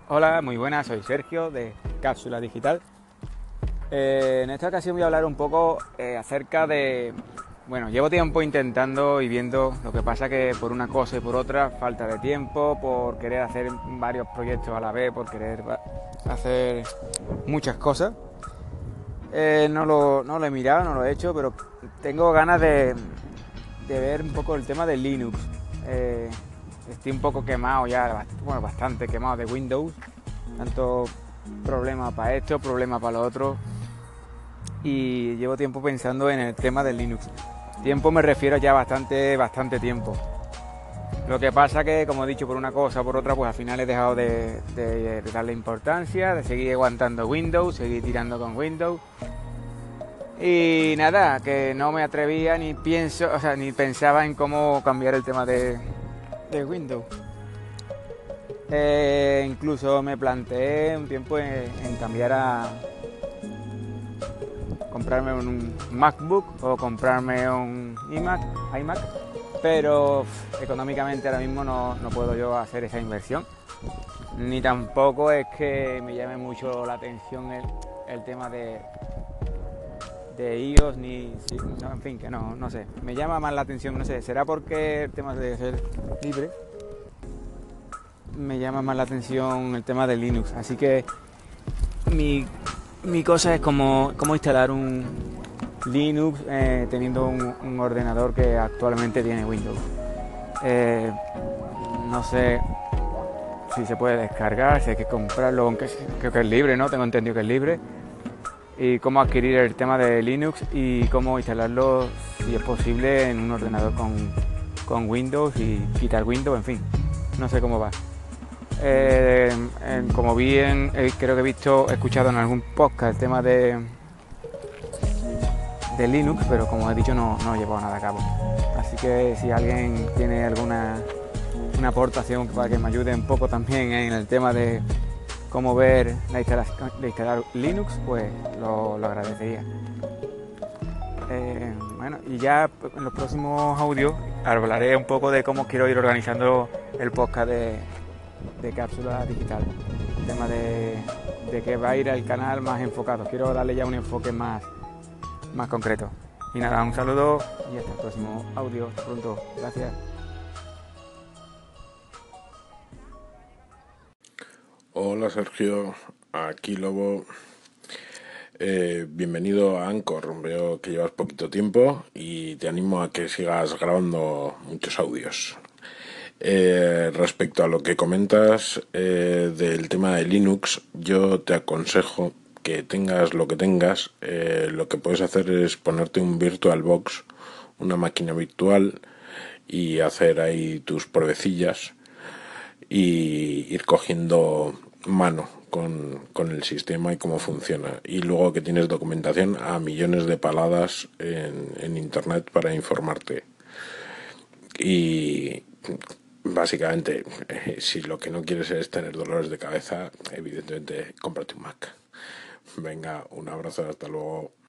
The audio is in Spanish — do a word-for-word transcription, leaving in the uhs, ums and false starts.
Hola, muy buenas, soy Sergio de Cápsula Digital. Eh, en esta ocasión voy a hablar un poco eh, acerca de... Bueno, llevo tiempo intentando y viendo, lo que pasa que por una cosa y por otra, falta de tiempo, por querer hacer varios proyectos a la vez, por querer hacer muchas cosas. Eh, no, lo, no lo he mirado, no lo he hecho, pero tengo ganas de, de ver un poco el tema de Linux. Eh, estoy un poco quemado ya, bueno, bastante quemado de Windows. Tanto problema para esto, problema para lo otro. Y llevo tiempo pensando en el tema del Linux. Tiempo me refiero ya bastante, bastante tiempo. Lo que pasa que, como he dicho, por una cosa o por otra, pues al final he dejado de, de, de darle importancia, de seguir aguantando Windows, seguir tirando con Windows. Y nada, que no me atrevía ni pienso, o sea, ni pensaba en cómo cambiar el tema de, de Windows. Eh, incluso me planteé un tiempo en, en cambiar a comprarme un MacBook o comprarme un iMac, iMac, pero uf, económicamente ahora mismo no, no puedo yo hacer esa inversión. Ni tampoco es que me llame mucho la atención el, el tema de, de iOS, ni, sí, no, en fin, que no, no sé. Me llama más la atención, no sé, será porque el tema de ser libre me llama más la atención el tema de Linux. Así que mi, mi cosa es como, cómo instalar un Linux eh, teniendo un, un ordenador que actualmente tiene Windows. Eh, no sé si se puede descargar, si hay que comprarlo, aunque creo que es libre, ¿no? Tengo entendido que es libre. Y cómo adquirir el tema de Linux y cómo instalarlo, si es posible, en un ordenador con, con Windows y quitar Windows, en fin. No sé cómo va. Eh, en- como vi, en, eh, creo que he visto, he escuchado en algún podcast el tema de, de Linux, pero como he dicho no, no he llevado nada a cabo. Así que si alguien tiene alguna una aportación para que me ayude un poco también en el tema de cómo ver la instalación de instalar Linux, pues lo, lo agradecería. Eh, bueno, y ya en los próximos audios hablaré un poco de cómo quiero ir organizando el podcast de, de Cápsula Digital. El tema de, de que va a ir el canal más enfocado. Quiero darle ya un enfoque más, más concreto. Y nada, un saludo y hasta el próximo audio. Hasta pronto. Gracias. Hola Sergio, aquí Lobo. Eh, bienvenido a Anchor. Veo que llevas poquito tiempo y te animo a que sigas grabando muchos audios. Eh, respecto a lo que comentas eh, del tema de Linux, yo te aconsejo que tengas lo que tengas. Eh, lo que puedes hacer es ponerte un VirtualBox, una máquina virtual, y hacer ahí tus pruebecillas y ir cogiendo mano con, con el sistema y cómo funciona. Y luego que tienes documentación a millones de paladas en, en internet para informarte. Y básicamente, eh, si lo que no quieres es tener dolores de cabeza, evidentemente cómprate un Mac. Venga, un abrazo, hasta luego.